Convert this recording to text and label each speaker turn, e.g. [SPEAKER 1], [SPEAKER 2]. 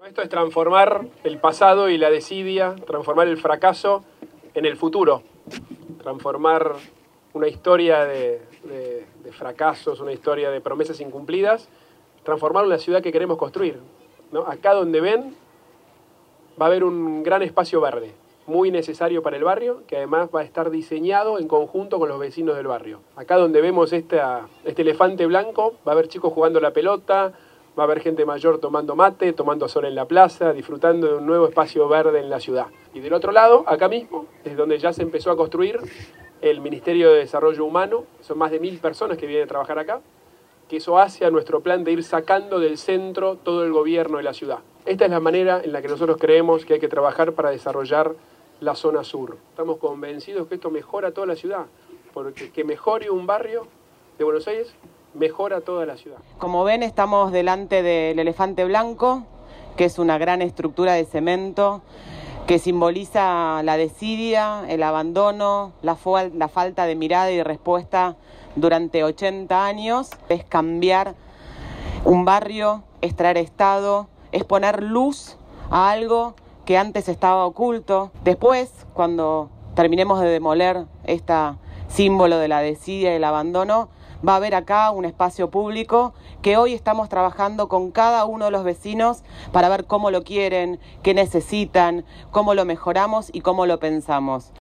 [SPEAKER 1] Esto es transformar el pasado y la desidia, transformar el fracaso en el futuro, transformar una historia de fracasos, una historia de promesas incumplidas, transformar una ciudad que queremos construir, ¿no? Acá donde ven va a haber un gran espacio verde, muy necesario para el barrio, que además va a estar diseñado en conjunto con los vecinos del barrio. Acá donde vemos este elefante blanco, va a haber chicos jugando la pelota, va a haber gente mayor tomando mate, tomando sol en la plaza, disfrutando de un nuevo espacio verde en la ciudad. Y del otro lado, acá mismo, es donde ya se empezó a construir el Ministerio de Desarrollo Humano. Son más de 1000 personas que vienen a trabajar acá, que eso hace a nuestro plan de ir sacando del centro todo el gobierno de la ciudad. Esta es la manera en la que nosotros creemos que hay que trabajar para desarrollar la zona sur. Estamos convencidos que esto mejora toda la ciudad, porque que mejore un barrio de Buenos Aires mejora toda la ciudad.
[SPEAKER 2] Como ven, estamos delante del elefante blanco, que es una gran estructura de cemento que simboliza la desidia, el abandono, la falta de mirada y respuesta durante 80 años. Es cambiar un barrio, es traer Estado, es poner luz a algo que antes estaba oculto. Después, cuando terminemos de demoler este símbolo de la desidia y el abandono, va a haber acá un espacio público que hoy estamos trabajando con cada uno de los vecinos para ver cómo lo quieren, qué necesitan, cómo lo mejoramos y cómo lo pensamos.